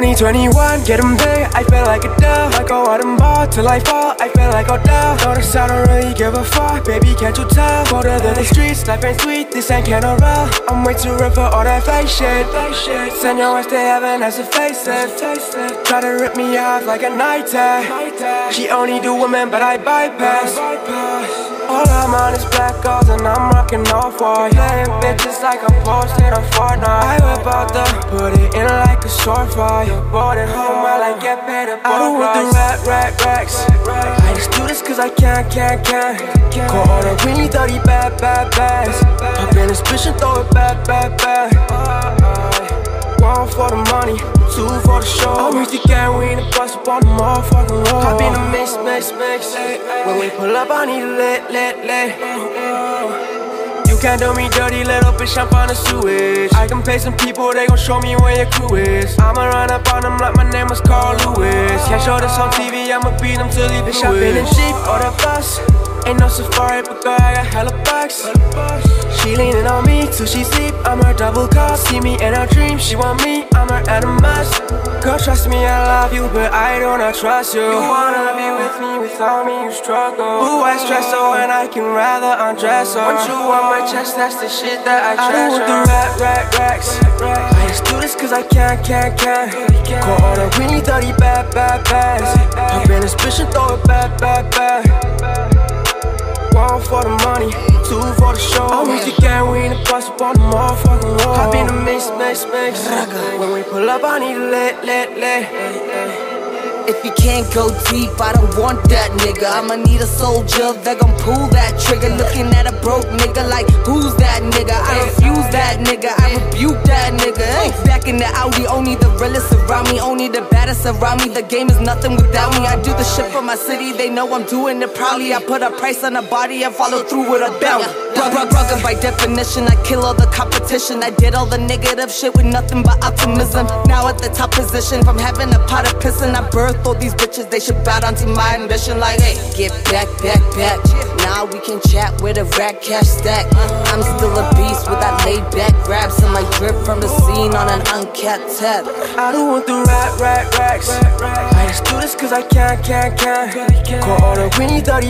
2021, get them big, I feel like a dove. Might go out and ball till I fall, I feel like Odell. Notice I don't really give a fuck, baby, can't you tell? Colder than the streets, life ain't sweet, this ain't Cannarell. I'm way too real for all that fake shit. Send your ass to heaven as a facelift. Try to rip me off like a night tag. She only do women, but I bypass. All I'm on is black girls and I'm rockin' off white. Playing bitches like I'm posted on Fortnite. I whip out the, put it in like a sword fight. Bored at home while I get paid a I don't want the racks. I just do this cause I can. Call all the greeny, dirty, bad bags. Hop in this bitch and throw it back. One for the money, two for the show. I'm with the gang, we in the bus up on the motherfucking road. Hop in the mix. When we pull up, I need a lit. You can't do me dirty, little bitch, I'm on the sewage. I can pay some people, they gon' show me where your crew is. I'ma run up on them like my name was Carl Lewis. Can't show this on TV, I'ma beat them till they do it. Bitch, I've been in Jeep or the bus. Ain't no safari, but girl, I got hella bucks. She leaning on me till she sleep, I'm her double cup. See me in her dreams, she want me, I'm her animus. Girl, trust me, I love you, but I do not trust you. You wanna be with me, without me you struggle. Ooh, I stress so and I can rather undress her. Want you on my chest, that's the shit that I treasure. I don't want the racks. I just do this cause I can. Call all the greeny, dirty, bad bags. Hop in this bitch and throw it back. One for the money, two for the show. I'm with the gang, we in the bus up on the motherfucking road. Hop in the mix. When we pull up, I need a lit. If you can't go deep, I don't want that nigga. I'ma need a soldier that gon' pull that trigger. Looking at a broke nigga like, who's that nigga? I refuse that nigga, I rebuke that nigga. Hey, back in the Audi, only the realest around me, only the baddest around me. The game is nothing without me. I do the shit for my city, they know I'm doing it proudly. I put a price on a body and follow through with a bounty. Rugged by definition, I kill all the competition. I did all the negative shit with nothing but optimism. Now at the top position, from having a pot of pissin', I birthed all these bitches, they should bow down to my ambition. Like, hey, get back. Now we can chat with a rat cash stack. I'm still a beast with that laid back grabs and my drip from the scene on an uncapped tab. I don't want the racks. I just do this cause I can. Call all the greeny, dirty,